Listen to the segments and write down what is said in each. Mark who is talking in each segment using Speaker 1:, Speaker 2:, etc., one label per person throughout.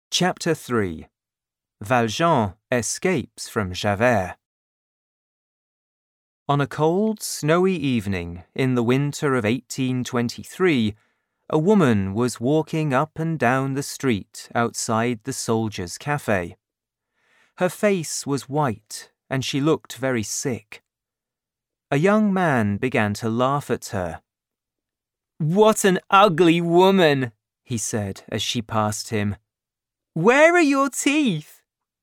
Speaker 1: Chapter 3. Valjean escapes from Javert. On a cold, snowy evening in the winter of 1823, a woman was walking up and down the street outside the Soldiers' Café. Her face was white, and she looked very sick. A young man began to laugh at her. "What an ugly woman!" he said as she passed him. "Where are your teeth?"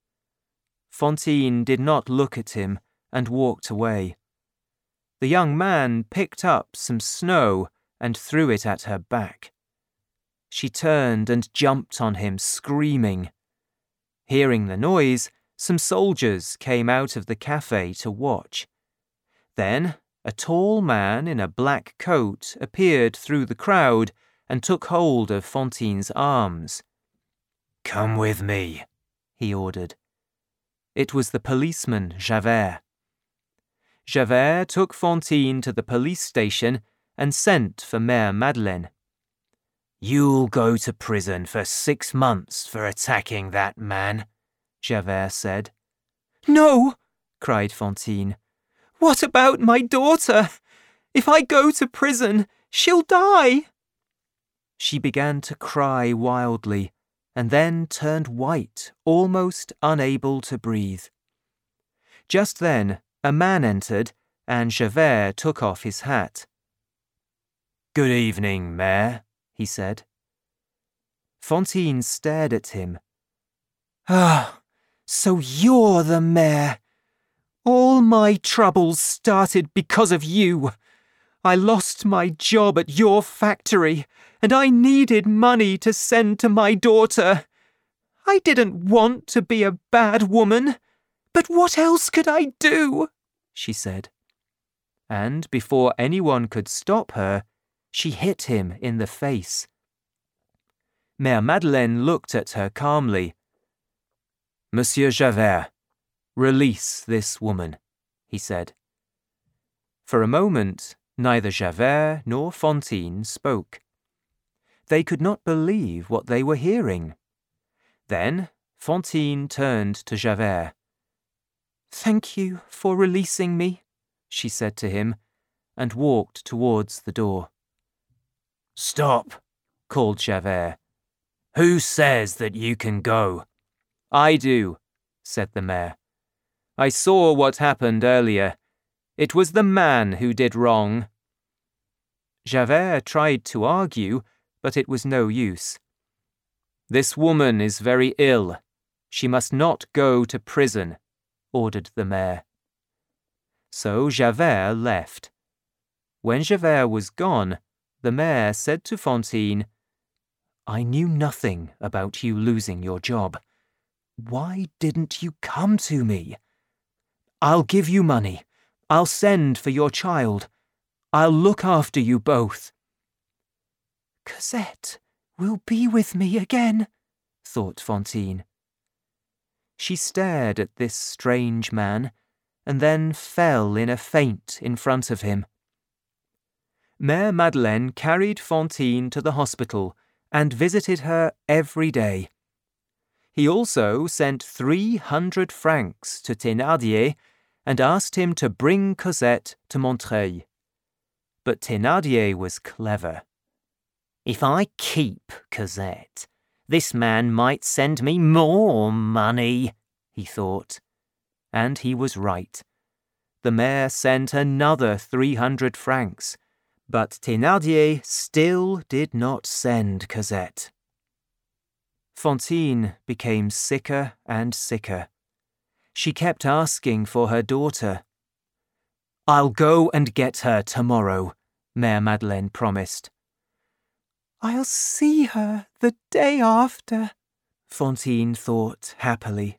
Speaker 1: Fantine did not look at him and walked away. The young man picked up some snow and threw it at her back. She turned and jumped on him, screaming. Hearing the noise, some soldiers came out of the cafe to watch. Then a tall man in a black coat appeared through the crowd and took hold of Fantine's arms. "Come with me," he ordered. It was the policeman, Javert. Javert took Fantine to the police station and sent for Mère Madeleine. "You'll go to prison for 6 months for attacking that man," Javert said. "No!" cried Fantine. "What about my daughter? If I go to prison, she'll die." She began to cry wildly, and then turned white, almost unable to breathe. Just then, a man entered, and Javert took off his hat. "Good evening, Mayor," he said. Fantine stared at him. "Ah, so you're the mayor. All my troubles started because of you. I lost my job at your factory, and I needed money to send to my daughter. I didn't want to be a bad woman, but what else could I do?" she said. And before anyone could stop her, she hit him in the face. Mère Madeleine looked at her calmly. "Monsieur Javert, release this woman," he said. For a moment, neither Javert nor Fantine spoke. They could not believe what they were hearing. Then Fantine turned to Javert. "Thank you for releasing me," she said to him, and walked towards the door. "Stop," called Javert. "Who says that you can go?" "I do," said the mayor. "I saw what happened earlier. It was the man who did wrong." Javert tried to argue, but it was no use. "This woman is very ill. She must not go to prison," ordered the mayor. So Javert left. When Javert was gone, the mayor said to Fantine, "I knew nothing about you losing your job. Why didn't you come to me? I'll give you money. I'll send for your child. I'll look after you both." "Cosette will be with me again," thought Fantine. She stared at this strange man, and then fell in a faint in front of him. Mère Madeleine carried Fantine to the hospital and visited her every day. He also sent 300 francs to Thénardier and asked him to bring Cosette to Montreuil. But Thénardier was clever. "If I keep Cosette, this man might send me more money," he thought. And he was right. The mayor sent another 300 francs, but Thénardier still did not send Cosette. Fantine became sicker and sicker. She kept asking for her daughter. "I'll go and get her tomorrow," Mère Madeleine promised. "I'll see her the day after," Fantine thought happily.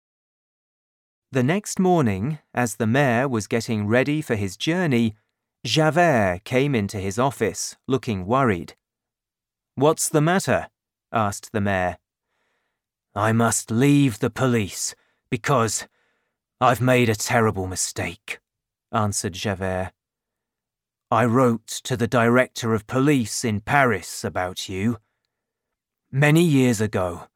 Speaker 1: The next morning, as the mayor was getting ready for his journey, Javert came into his office, looking worried. "What's the matter?" asked the mayor. "I must leave the police because I've made a terrible mistake," answered Javert. "I wrote to the director of police in Paris about you. Many years ago,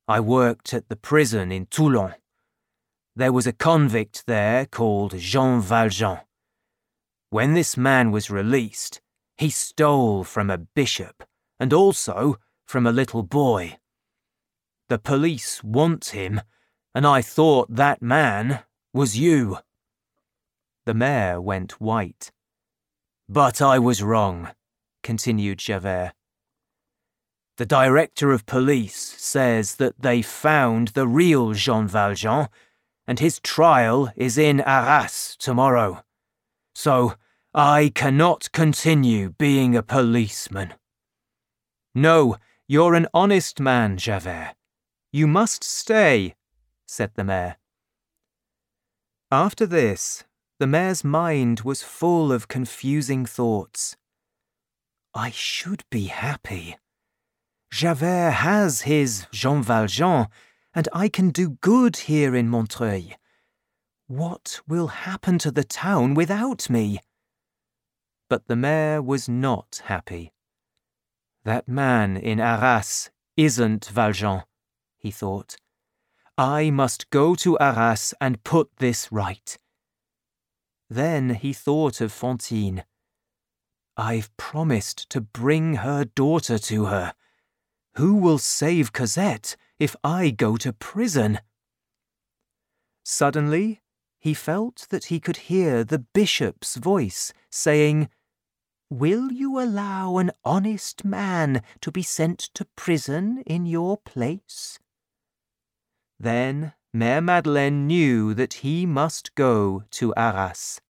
Speaker 1: I worked at the prison in Toulon. There was a convict there called Jean Valjean. When this man was released, he stole from a bishop and also from a little boy. The police want him, and I thought that man was you." The mayor went white. "But I was wrong," continued Javert. "The director of police says that they found the real Jean Valjean, and his trial is in Arras tomorrow. So I cannot continue being a policeman." "No, you're an honest man, Javert. You must stay," said the mayor. After this, the mayor's mind was full of confusing thoughts. I should be happy. Javert has his Jean Valjean, and I can do good here in Montreuil. What will happen to the town without me? But the mayor was not happy. That man in Arras isn't Valjean, he thought. I must go to Arras and put this right. Then he thought of Fantine. I've promised to bring her daughter to her. Who will save Cosette if I go to prison? Suddenly, he felt that he could hear the bishop's voice saying, "Will you allow an honest man to be sent to prison in your place?" Then Mère Madeleine knew that he must go to Arras.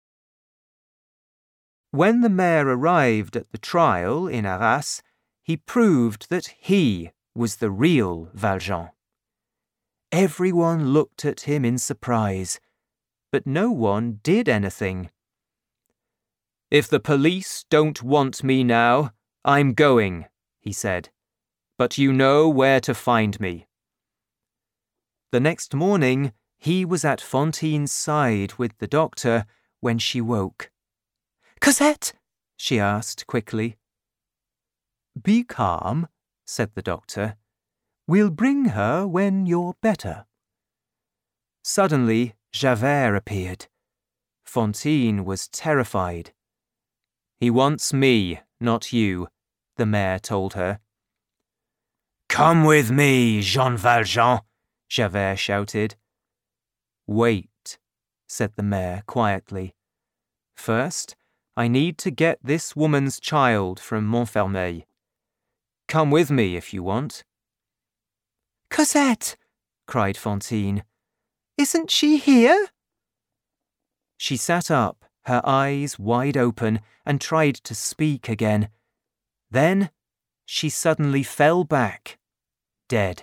Speaker 1: When the mayor arrived at the trial in Arras, he proved that he was the real Valjean. Everyone looked at him in surprise, but no one did anything. "If the police don't want me now, I'm going," he said. "But you know where to find me." The next morning, he was at Fantine's side with the doctor when she woke. "Cosette?" she asked quickly. "Be calm," said the doctor. "We'll bring her when you're better." Suddenly, Javert appeared. Fantine was terrified. "He wants me, not you," the mayor told her. "Come with me, Jean Valjean," Javert shouted. "Wait," said the mayor quietly. "First, I need to get this woman's child from Montfermeil. Come with me if you want." "Cosette!" cried Fantine. "Isn't she here?" She sat up, her eyes wide open, and tried to speak again. Then she suddenly fell back, dead.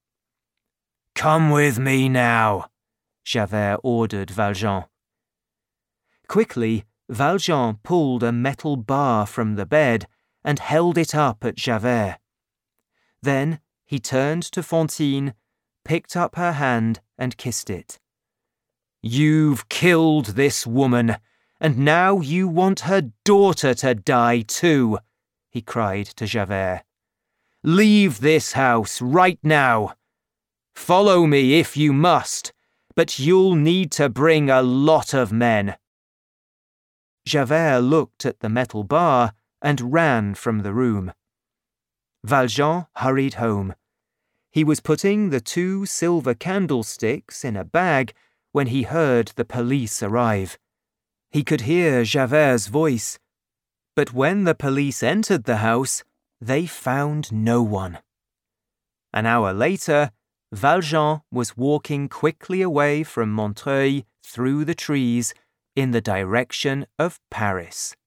Speaker 1: "Come with me now," Javert ordered Valjean. Quickly, Valjean pulled a metal bar from the bed and held it up at Javert. Then he turned to Fantine, picked up her hand and kissed it. "You've killed this woman, and now you want her daughter to die too," he cried to Javert. "Leave this house right now. Follow me if you must, but you'll need to bring a lot of men." Javert looked at the metal bar and ran from the room. Valjean hurried home. He was putting the 2 silver candlesticks in a bag when he heard the police arrive. He could hear Javert's voice, but when the police entered the house, they found no one. An hour later, Valjean was walking quickly away from Montreuil through the trees in the direction of Paris.